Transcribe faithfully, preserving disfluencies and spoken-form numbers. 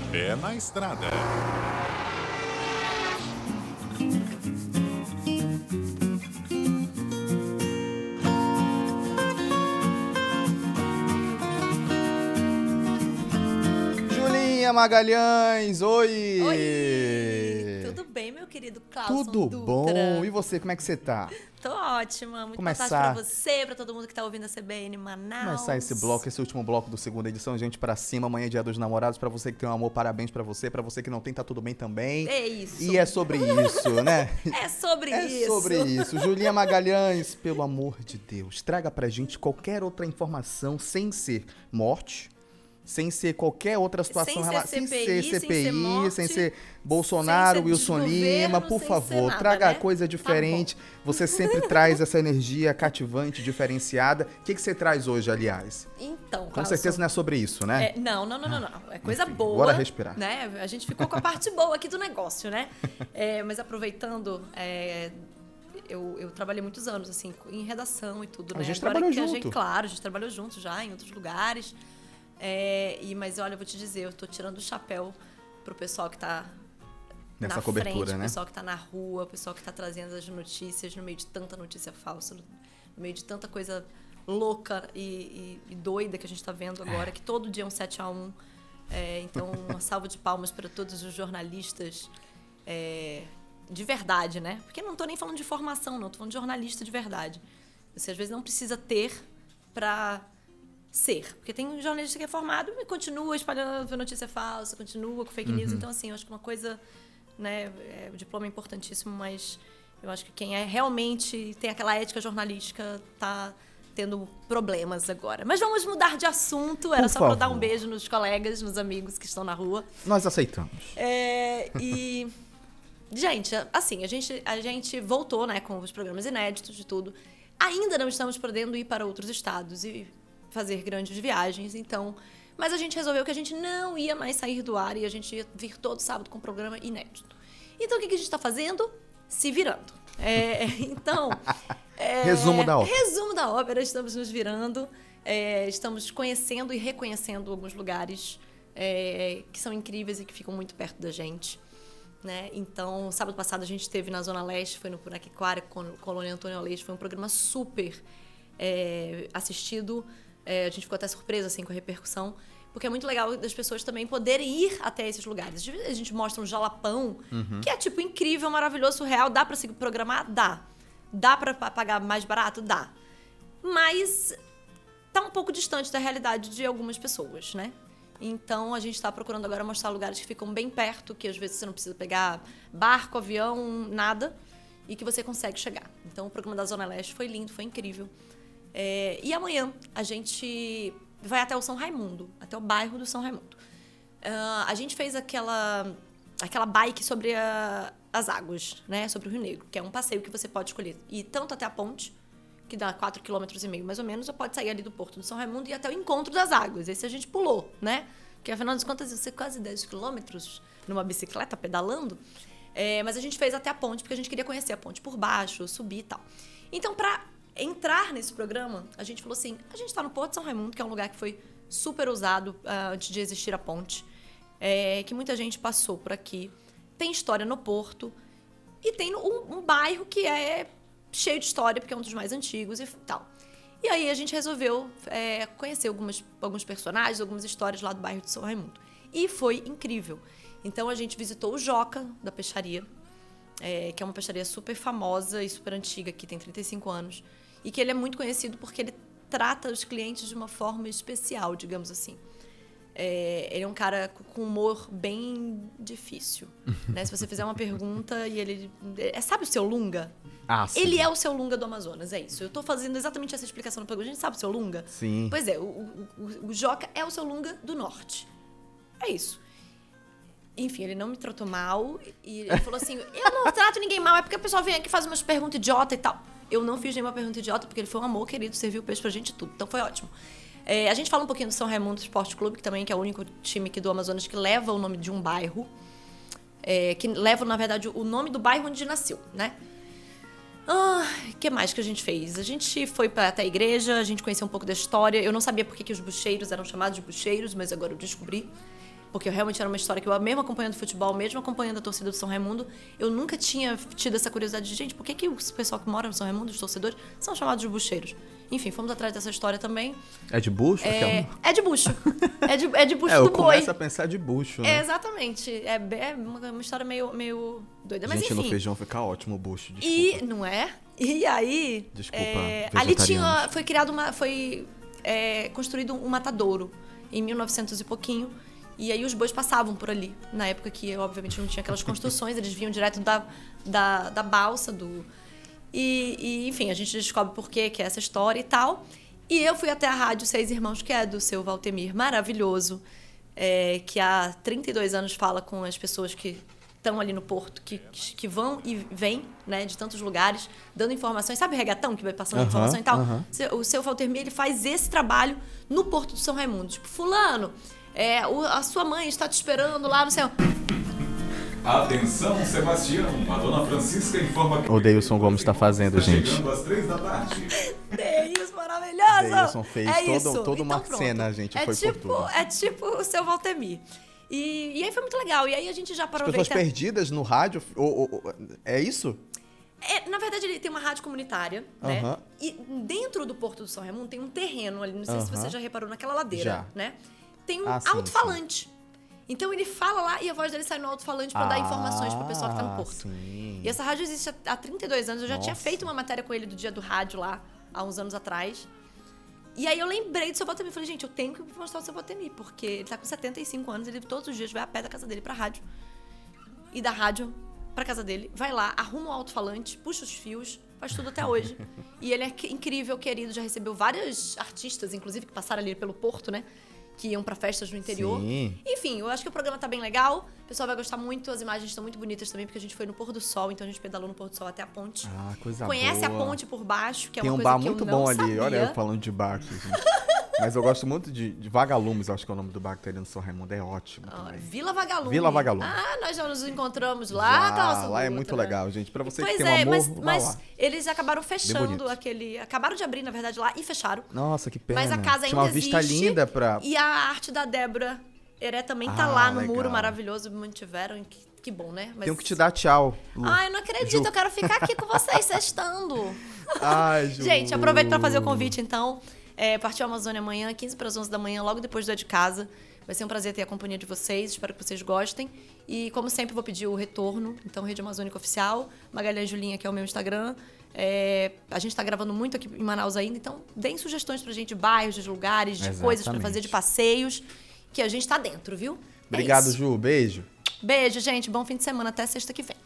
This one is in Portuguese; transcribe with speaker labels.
Speaker 1: Pé na estrada.
Speaker 2: Julinha Magalhães, oi!
Speaker 3: Oi! Tudo bem, meu querido Clauson
Speaker 2: Tudo
Speaker 3: Dutra?
Speaker 2: bom? E você, como é que você tá?
Speaker 3: Tô ótima, muito
Speaker 2: Começar...
Speaker 3: boa tarde pra você, pra todo mundo que tá ouvindo a C B N Manaus.
Speaker 2: Começar esse bloco, esse último bloco do segunda edição, gente, pra cima, amanhã é dia dos namorados, pra você que tem um amor, parabéns pra você, pra você que não tem, tá tudo bem também.
Speaker 3: É isso.
Speaker 2: E é sobre isso, né?
Speaker 3: É sobre
Speaker 2: é
Speaker 3: isso.
Speaker 2: É sobre isso. Julinha Magalhães, pelo amor de Deus, traga pra gente qualquer outra informação sem ser morte, sem ser qualquer outra situação
Speaker 3: sem ser
Speaker 2: sem
Speaker 3: C P I,
Speaker 2: ser C P I,
Speaker 3: sem ser morte,
Speaker 2: sem ser Bolsonaro,
Speaker 3: sem ser
Speaker 2: Wilson Lima, por
Speaker 3: sem
Speaker 2: favor,
Speaker 3: ser nada,
Speaker 2: traga
Speaker 3: né?
Speaker 2: coisa diferente.
Speaker 3: Tá
Speaker 2: você sempre traz essa energia cativante, diferenciada. O que, que você traz hoje, aliás?
Speaker 3: Então,
Speaker 2: Com
Speaker 3: Clauson,
Speaker 2: certeza não é sobre isso, né?
Speaker 3: É, não, não, não, não, não. É coisa
Speaker 2: Enfim,
Speaker 3: boa.
Speaker 2: bora respirar.
Speaker 3: Né? A gente ficou com a parte boa aqui do negócio, né? É, mas aproveitando, é, eu, eu trabalhei muitos anos, assim, em redação e tudo, né?
Speaker 2: A gente
Speaker 3: Agora
Speaker 2: trabalhou
Speaker 3: que a
Speaker 2: junto.
Speaker 3: gente, claro, a gente trabalhou junto já em outros lugares. É, e, mas olha, eu vou te dizer, eu tô tirando o chapéu pro pessoal que tá
Speaker 2: Nessa
Speaker 3: na
Speaker 2: cobertura,
Speaker 3: frente,
Speaker 2: né?
Speaker 3: O pessoal que tá na rua, o pessoal que tá trazendo as notícias no meio de tanta notícia falsa, no, no meio de tanta coisa louca e, e, e doida que a gente tá vendo agora, que todo dia é um sete a um. É, então, uma salva de palmas para todos os jornalistas é, de verdade, né? Porque eu não tô nem falando de formação, não. Tô falando de jornalista de verdade. Você, às vezes, não precisa ter pra ser. Porque tem um jornalista que é formado e continua espalhando notícia falsa, continua com fake news.
Speaker 2: Uhum.
Speaker 3: Então, assim, eu acho que uma coisa, né, é, o diploma é importantíssimo, mas eu acho que quem é realmente tem aquela ética jornalística tá tendo problemas agora. Mas vamos mudar de assunto. Era
Speaker 2: Por
Speaker 3: só para dar
Speaker 2: favor.
Speaker 3: um beijo nos colegas, nos amigos que estão na rua.
Speaker 2: Nós aceitamos.
Speaker 3: É, e, gente, assim, a gente, a gente voltou, né, com os programas inéditos de tudo. Ainda não estamos podendo ir para outros estados e fazer grandes viagens, então... Mas a gente resolveu que a gente não ia mais sair do ar e a gente ia vir todo sábado com um programa inédito. Então, o que, que a gente está fazendo? Se virando. É, então... É,
Speaker 2: Resumo da ópera.
Speaker 3: Resumo da ópera, estamos nos virando, é, estamos conhecendo e reconhecendo alguns lugares é, que são incríveis e que ficam muito perto da gente. Né? Então, sábado passado a gente esteve na Zona Leste, foi no Puraquequara, com Colônia Antônio Aleixo, foi um programa super é, assistido. É, a gente ficou até surpresa assim, com a repercussão, porque é muito legal das pessoas também poderem ir até esses lugares. A gente mostra um jalapão,
Speaker 2: Uhum.
Speaker 3: que é tipo incrível, maravilhoso, surreal. Dá pra se programar? Dá. Dá pra pagar mais barato? Dá. Mas tá um pouco distante da realidade de algumas pessoas, né? Então, a gente está procurando agora mostrar lugares que ficam bem perto, que às vezes você não precisa pegar barco, avião, nada, e que você consegue chegar. Então, o programa da Zona Leste foi lindo, foi incrível. É, e amanhã a gente vai até o São Raimundo, até o bairro do São Raimundo. Uh, a gente fez aquela, aquela bike sobre a, as águas, né? Sobre o Rio Negro, que é um passeio que você pode escolher ir tanto até a ponte, que dá quatro vírgula cinco quilômetros mais ou menos, ou pode sair ali do Porto do São Raimundo e ir até o encontro das águas. Esse a gente pulou, né? Porque afinal de contas, você quase dez quilômetros numa bicicleta pedalando. É, mas a gente fez até a ponte, porque a gente queria conhecer a ponte por baixo, subir e tal. Então, pra entrar nesse programa, a gente falou assim, a gente tá no Porto de São Raimundo, que é um lugar que foi super usado uh, antes de existir a ponte, é, que muita gente passou por aqui. Tem história no Porto e tem um, um bairro que é cheio de história, porque é um dos mais antigos e tal. E aí a gente resolveu é, conhecer algumas, alguns personagens, algumas histórias lá do bairro de São Raimundo. E foi incrível. Então a gente visitou o Joca, da Peixaria, é, que é uma peixaria super famosa e super antiga, que tem trinta e cinco anos. E que ele é muito conhecido porque ele trata os clientes de uma forma especial, digamos assim. É, ele é um cara com humor bem difícil. Né? Se você fizer uma pergunta e ele... É, sabe o Seu Lunga?
Speaker 2: Ah, sim.
Speaker 3: Ele é o Seu Lunga do Amazonas, é isso. Eu tô fazendo exatamente essa explicação no programa. A gente sabe o Seu Lunga?
Speaker 2: Sim.
Speaker 3: Pois é, o, o, o Joca é o Seu Lunga do Norte. É isso. Enfim, ele não me tratou mal. E ele falou assim, eu não trato ninguém mal, é porque o pessoal vem aqui e faz umas perguntas idiota e tal. Eu não fiz nenhuma pergunta idiota, porque ele foi um amor querido, serviu o peixe pra gente e tudo. Então foi ótimo. É, a gente fala um pouquinho do São Raimundo Esporte Clube, que também que é o único time aqui do Amazonas que leva o nome de um bairro. É, que leva, na verdade, o nome do bairro onde nasceu, né? O ah, que mais que a gente fez? A gente foi pra, até a igreja, a gente conheceu um pouco da história. Eu não sabia por que, que os bucheiros eram chamados de bucheiros, mas agora eu descobri. Porque eu realmente era uma história que eu, mesmo acompanhando futebol, mesmo acompanhando a torcida do São Raimundo, eu nunca tinha tido essa curiosidade de, gente, por que, que o pessoal que mora no São Raimundo, os torcedores, são chamados de bucheiros? Enfim, fomos atrás dessa história também.
Speaker 2: É de bucho?
Speaker 3: É, é de bucho. É de, é de bucho
Speaker 2: é,
Speaker 3: do
Speaker 2: eu
Speaker 3: boi.
Speaker 2: começo a pensar de bucho, né?
Speaker 3: É, exatamente. É, é uma, uma história meio, meio doida, mas
Speaker 2: Gente,
Speaker 3: enfim.
Speaker 2: no feijão fica ótimo o bucho, desculpa.
Speaker 3: E, não é? E aí...
Speaker 2: Desculpa,
Speaker 3: é, ali tinha, foi criado uma... Foi é, construído um matadouro em mil e novecentos e pouquinho. E aí os bois passavam por ali. Na época que, obviamente, não tinha aquelas construções. Eles vinham direto da, da, da balsa, do... E, e, enfim, a gente descobre por quê, que é essa história e tal. E eu fui até a Rádio Seis Irmãos, que é do seu Valtemir, maravilhoso, é, que há trinta e dois anos fala com as pessoas que estão ali no porto, que, que vão e vêm, né, de tantos lugares, dando informações. Sabe o regatão que vai passando
Speaker 2: Uhum,
Speaker 3: informação e tal?
Speaker 2: uhum.
Speaker 3: O seu Valtemir, ele faz esse trabalho no Porto do São Raimundo. Tipo, fulano, é, o, a sua mãe está te esperando lá no céu.
Speaker 1: Atenção, Sebastião. A dona Francisca informa que...
Speaker 2: O Deilson Gomes tá fazendo,
Speaker 1: está
Speaker 2: gente.
Speaker 1: chegando às três da tarde.
Speaker 3: Deilson, maravilhoso!
Speaker 2: Deilson fez
Speaker 3: é
Speaker 2: todo-
Speaker 3: isso.
Speaker 2: toda uma
Speaker 3: pronto.
Speaker 2: cena, gente,
Speaker 3: É
Speaker 2: foi por
Speaker 3: tipo,
Speaker 2: tudo.
Speaker 3: É tipo o seu Valtemir. E, e aí foi muito legal. E aí a gente já
Speaker 2: As pessoas
Speaker 3: aproveita...
Speaker 2: perdidas no rádio, ou- ou- ou- é isso?
Speaker 3: É, na verdade, ele tem uma rádio comunitária, né?
Speaker 2: Aham.
Speaker 3: E dentro do Porto do São Raimundo tem um terreno ali, não sei se
Speaker 2: Aham.
Speaker 3: você já reparou, naquela ladeira,
Speaker 2: Já.
Speaker 3: né? Tem um
Speaker 2: Ah, sim,
Speaker 3: alto-falante. Então ele fala lá e a voz dele sai no alto-falante pra dar informações pro pessoal que tá no
Speaker 2: Ah,
Speaker 3: Porto.
Speaker 2: sim.
Speaker 3: E essa rádio existe há- há trinta e dois anos. Eu já tinha
Speaker 2: Nossa.
Speaker 3: feito uma matéria com ele do dia do rádio lá, há uns anos atrás. E aí eu lembrei do seu Valtemir. Falei, gente, eu tenho que mostrar o seu Valtemir, porque ele tá com setenta e cinco anos, ele todos os dias vai a pé da casa dele pra rádio. E da rádio pra casa dele, vai lá, arruma o alto-falante, puxa os fios, faz tudo até hoje. E ele é que- incrível, querido, já recebeu vários artistas, inclusive, que passaram ali pelo Porto, né? Que iam pra festas no interior.
Speaker 2: Sim.
Speaker 3: Enfim, eu acho que o programa tá bem legal. O pessoal vai gostar muito, as imagens estão muito bonitas também, porque a gente foi no pôr do sol, então a gente pedalou no pôr do sol até a ponte.
Speaker 2: Ah, coisa
Speaker 3: Conhece
Speaker 2: boa.
Speaker 3: a ponte por baixo, que é
Speaker 2: Tem
Speaker 3: uma
Speaker 2: um
Speaker 3: coisa
Speaker 2: bar
Speaker 3: que
Speaker 2: muito
Speaker 3: eu não
Speaker 2: bom ali.
Speaker 3: sabia.
Speaker 2: Olha eu falando de bar aqui, gente. Mas eu gosto muito de, de Vagalumes, acho que é o nome do bar que tá ali no São Raimundo. É ótimo
Speaker 3: Ah,
Speaker 2: também.
Speaker 3: Vila Vagalume.
Speaker 2: Vila Vagalume.
Speaker 3: Ah, nós já nos encontramos lá,
Speaker 2: Já,
Speaker 3: Calça
Speaker 2: lá é
Speaker 3: Dutra.
Speaker 2: muito legal, gente. Pra você
Speaker 3: Pois
Speaker 2: que tem um
Speaker 3: é,
Speaker 2: amor,
Speaker 3: mas,
Speaker 2: vá
Speaker 3: mas
Speaker 2: lá.
Speaker 3: eles acabaram fechando
Speaker 2: bonito.
Speaker 3: aquele... Acabaram de abrir, na verdade, lá e fecharam.
Speaker 2: Nossa, que pena.
Speaker 3: Mas a casa
Speaker 2: Tinha uma
Speaker 3: ainda
Speaker 2: vista
Speaker 3: existe.
Speaker 2: linda pra...
Speaker 3: E a arte da Débora Heré também tá
Speaker 2: Ah,
Speaker 3: lá no
Speaker 2: legal.
Speaker 3: muro maravilhoso, mantiveram. Que, que bom, né? Mas...
Speaker 2: Tenho que te dar tchau, Lu.
Speaker 3: Ai, eu não acredito,
Speaker 2: Ju.
Speaker 3: eu quero ficar aqui com vocês, sextando.
Speaker 2: Ai, Ju.
Speaker 3: Gente, aproveito pra fazer o convite, então. É, partiu a Amazônia amanhã, quinze para as onze da manhã, logo depois do É de Casa. Vai ser um prazer ter a companhia de vocês, espero que vocês gostem. E, como sempre, vou pedir o retorno. Então, Rede Amazônica Oficial, Magalhães Julinha, que é o meu Instagram. É, a gente tá gravando muito aqui em Manaus ainda, então deem sugestões pra gente de bairros, de lugares, de coisas pra
Speaker 2: Exatamente.
Speaker 3: fazer, de passeios, que a gente tá dentro, viu? É
Speaker 2: Obrigado,
Speaker 3: isso.
Speaker 2: Ju. Beijo.
Speaker 3: Beijo, gente. Bom fim de semana. Até sexta que vem.